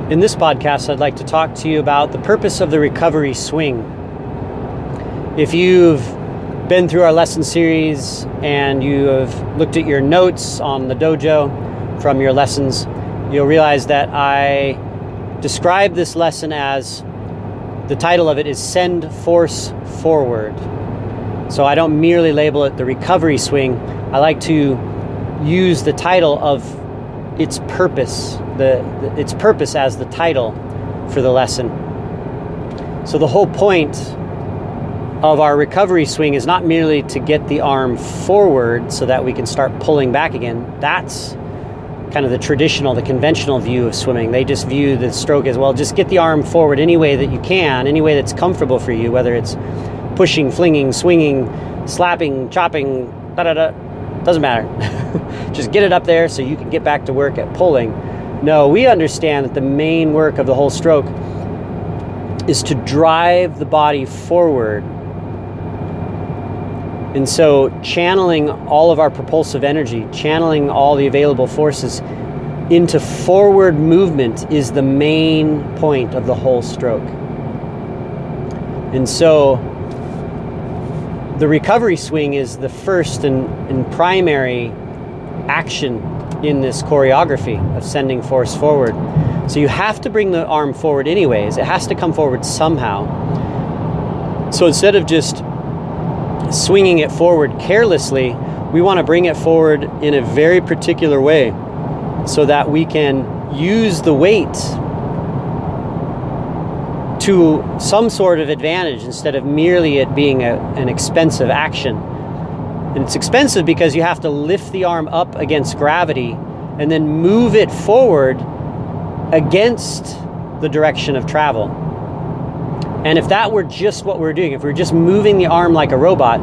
In this podcast, I'd like to talk to you about the purpose of the recovery swing. If you've been through our lesson series and you have looked at your notes on the dojo from your lessons, you'll realize that I describe this lesson as, the title of it is Send Force Forward. So I don't merely label it the recovery swing. I like to use the title of its purpose, its purpose as the title for the lesson. So the whole point of our recovery swing is not merely to get the arm forward so that we can start pulling back again. That's kind of the conventional view of swimming. They just view the stroke as, well, just get the arm forward any way that you can, any way that's comfortable for you, whether it's pushing, flinging, swinging, slapping, chopping, doesn't matter. Just get it up there so you can get back to work at pulling. No, we understand that the main work of the whole stroke is to drive the body forward. And so channeling all of our propulsive energy, channeling all the available forces into forward movement is the main point of the whole stroke. And so the recovery swing is the first and primary action in this choreography of sending force forward. So you have to bring the arm forward anyways. It has to come forward somehow. So instead of just swinging it forward carelessly, we want to bring it forward in a very particular way so that we can use the weight to some sort of advantage instead of merely it being an expensive action. And it's expensive because you have to lift the arm up against gravity and then move it forward against the direction of travel. And if that were just what we're doing, if we're just moving the arm like a robot,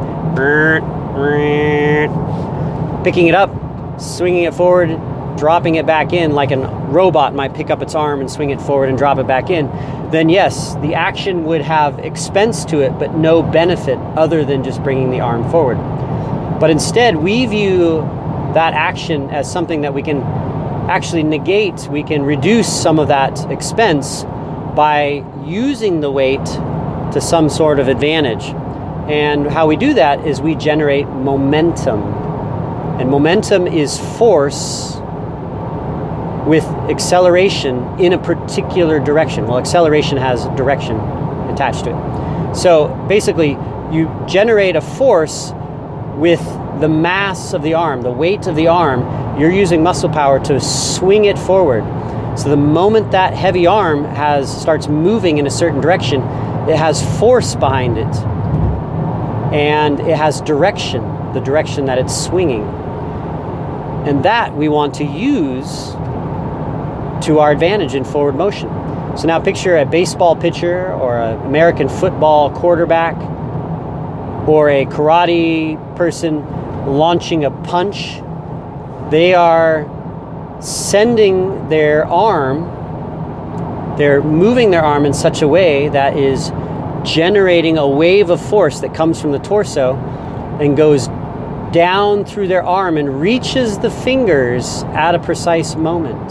picking it up, swinging it forward, dropping it back in like a robot might pick up its arm and swing it forward and drop it back in, then yes, the action would have expense to it, but no benefit other than just bringing the arm forward. But instead, we view that action as something that we can actually negate. We can reduce some of that expense by using the weight to some sort of advantage. And how we do that is we generate momentum. And momentum is force with acceleration in a particular direction. Well, acceleration has direction attached to it. So basically, you generate a force with the mass of the arm, the weight of the arm. You're using muscle power to swing it forward. So the moment that heavy arm starts moving in a certain direction, it has force behind it. And it has direction, the direction that it's swinging. And that we want to use to our advantage in forward motion. So now picture a baseball pitcher or an American football quarterback or a karate person launching a punch. They are sending their arm, they're moving their arm in such a way that is generating a wave of force that comes from the torso and goes down through their arm and reaches the fingers at a precise moment.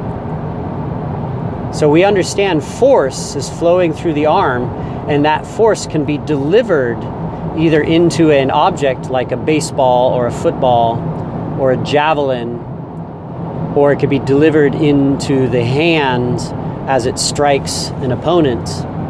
So we understand force is flowing through the arm, and that force can be delivered either into an object like a baseball or a football or a javelin, or it could be delivered into the hand as it strikes an opponent.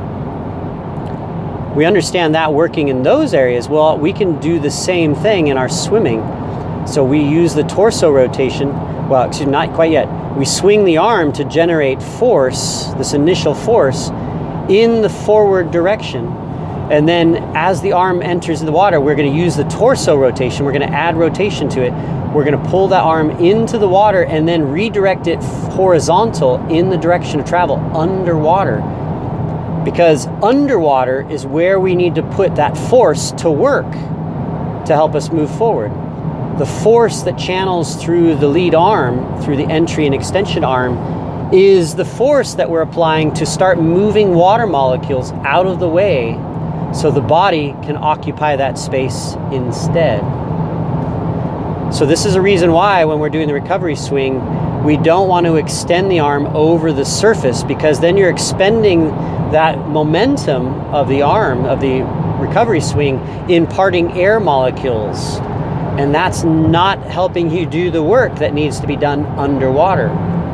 We understand that working in those areas. Well, we can do the same thing in our swimming. So we use the torso rotation. Well, excuse me, not quite yet. We swing the arm to generate force, this initial force, in the forward direction. And then as the arm enters the water, we're going to use the torso rotation. We're going to add rotation to it. We're going to pull that arm into the water and then redirect it horizontal in the direction of travel underwater. Because underwater is where we need to put that force to work to help us move forward. The force that channels through the lead arm, through the entry and extension arm, is the force that we're applying to start moving water molecules out of the way so the body can occupy that space instead. So this is a reason why when we're doing the recovery swing, we don't want to extend the arm over the surface, because then you're expending that momentum of the arm, of the recovery swing, imparting air molecules. And that's not helping you do the work that needs to be done underwater.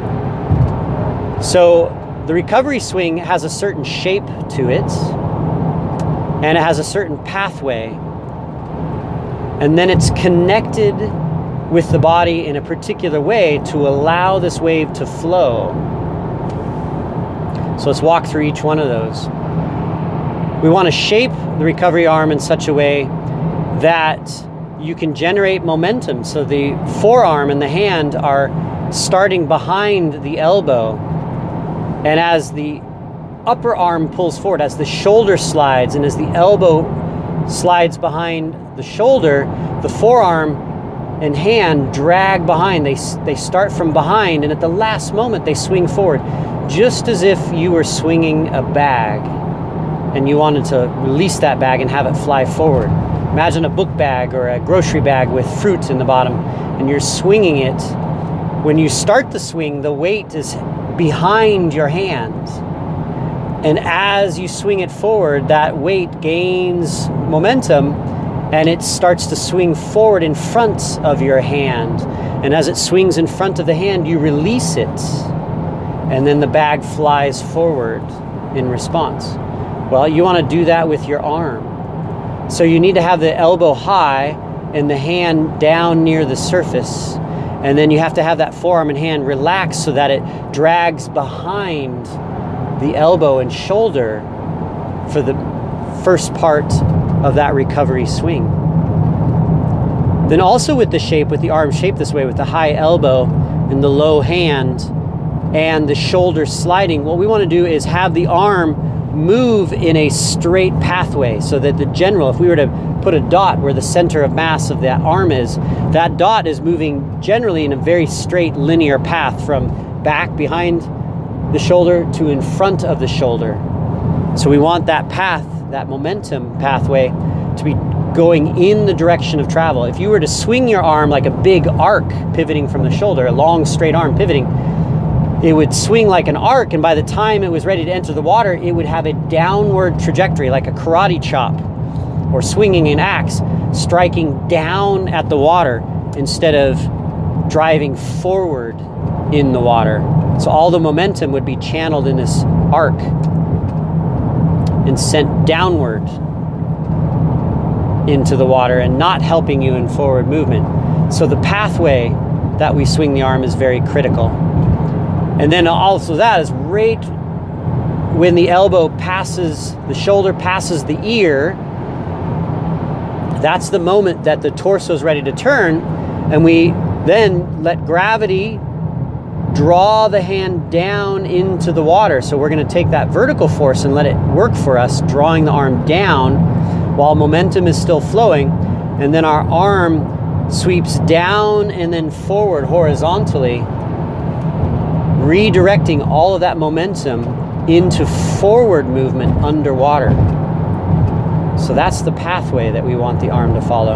So the recovery swing has a certain shape to it, and it has a certain pathway. And then it's connected with the body in a particular way to allow this wave to flow. So let's walk through each one of those. We want to shape the recovery arm in such a way that you can generate momentum. So the forearm and the hand are starting behind the elbow. And as the upper arm pulls forward, as the shoulder slides, and as the elbow slides behind the shoulder, the forearm and hand drag behind. They start from behind, and at the last moment they swing forward, just as if you were swinging a bag and you wanted to release that bag and have it fly forward. Imagine a book bag or a grocery bag with fruit in the bottom, and you're swinging it. When you start the swing, the weight is behind your hands. And as you swing it forward, that weight gains momentum, and it starts to swing forward in front of your hand. And as it swings in front of the hand, you release it. And then the bag flies forward in response. Well, you want to do that with your arm. So you need to have the elbow high and the hand down near the surface. And then you have to have that forearm and hand relaxed so that it drags behind the elbow and shoulder for the first part of that recovery swing. Then also with the shape, with the arm shaped this way, with the high elbow and the low hand and the shoulder sliding, what we want to do is have the arm move in a straight pathway, so that the general, if we were to put a dot where the center of mass of that arm is, that dot is moving generally in a very straight linear path from back behind the shoulder to in front of the shoulder. So we want that path, that momentum pathway, to be going in the direction of travel. If you were to swing your arm like a big arc pivoting from the shoulder, a long straight arm pivoting, it would swing like an arc, and by the time it was ready to enter the water, it would have a downward trajectory, like a karate chop or swinging an axe, striking down at the water instead of driving forward in the water. So all the momentum would be channeled in this arc and sent downward into the water and not helping you in forward movement. So the pathway that we swing the arm is very critical. And then also that is right when the elbow passes, the shoulder passes the ear, that's the moment that the torso is ready to turn, and we then let gravity draw the hand down into the water. So we're going to take that vertical force and let it work for us, drawing the arm down while momentum is still flowing, and then our arm sweeps down and then forward horizontally, redirecting all of that momentum into forward movement underwater. So that's the pathway that we want the arm to follow.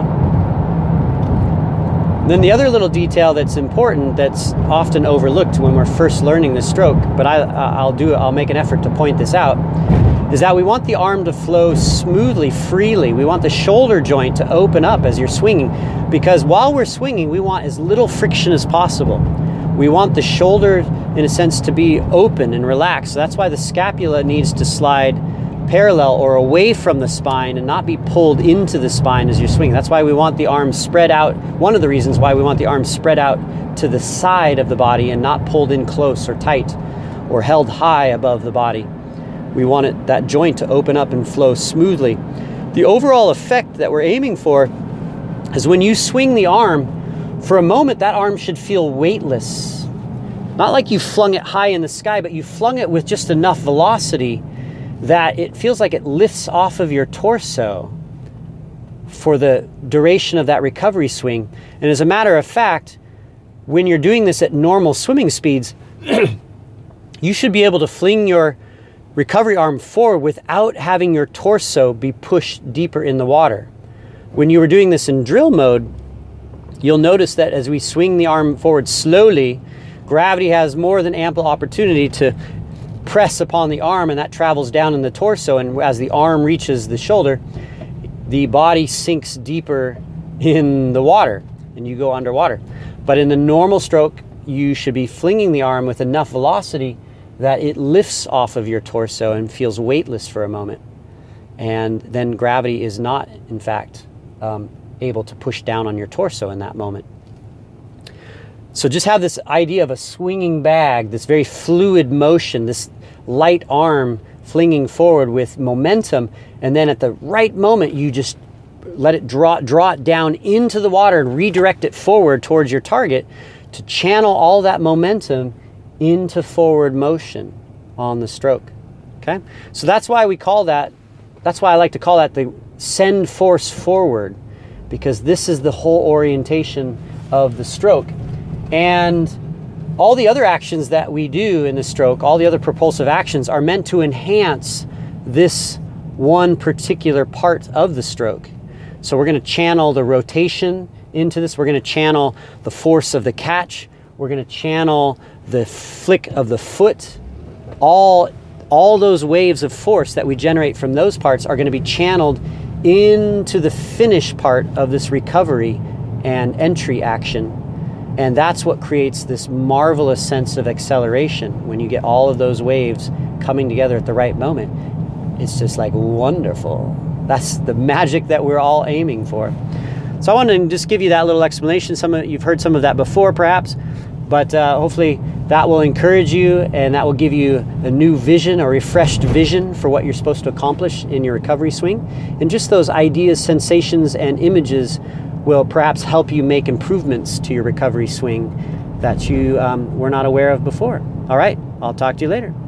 Then the other little detail that's important, that's often overlooked when we're first learning the stroke, but I'll make an effort to point this out, is that we want the arm to flow smoothly, freely. We want the shoulder joint to open up as you're swinging, because while we're swinging, we want as little friction as possible. We want the shoulder, in a sense, to be open and relaxed. So that's why the scapula needs to slide parallel or away from the spine and not be pulled into the spine as you're swinging. That's why we want the arm spread out. One of the reasons why we want the arm spread out to the side of the body and not pulled in close or tight or held high above the body. We want that joint to open up and flow smoothly. The overall effect that we're aiming for is when you swing the arm, for a moment, that arm should feel weightless. Not like you flung it high in the sky, but you flung it with just enough velocity that it feels like it lifts off of your torso for the duration of that recovery swing. And as a matter of fact, when you're doing this at normal swimming speeds, you should be able to fling your recovery arm forward without having your torso be pushed deeper in the water. When you were doing this in drill mode, you'll notice that as we swing the arm forward slowly, gravity has more than ample opportunity to press upon the arm, and that travels down in the torso. And as the arm reaches the shoulder, the body sinks deeper in the water and you go underwater. But in the normal stroke, you should be flinging the arm with enough velocity that it lifts off of your torso and feels weightless for a moment. And then gravity is not, in fact, able to push down on your torso in that moment. So just have this idea of a swinging bag, this very fluid motion, this light arm flinging forward with momentum, and then at the right moment you just let it draw it down into the water and redirect it forward towards your target to channel all that momentum into forward motion on the stroke. Okay? So that's why I like to call that the send force forward, because this is the whole orientation of the stroke. And all the other actions that we do in the stroke, all the other propulsive actions, are meant to enhance this one particular part of the stroke. So we're going to channel the rotation into this. We're going to channel the force of the catch. We're going to channel the flick of the foot. All those waves of force that we generate from those parts are going to be channeled into the finish part of this recovery and entry action. And that's what creates this marvelous sense of acceleration when you get all of those waves coming together at the right moment. It's just like wonderful. That's the magic that we're all aiming for. So I wanted to just give you that little explanation. You've heard some of that before perhaps, but hopefully that will encourage you and that will give you a new vision, a refreshed vision for what you're supposed to accomplish in your recovery swing. And just those ideas, sensations, and images will perhaps help you make improvements to your recovery swing that you were not aware of before. All right, I'll talk to you later.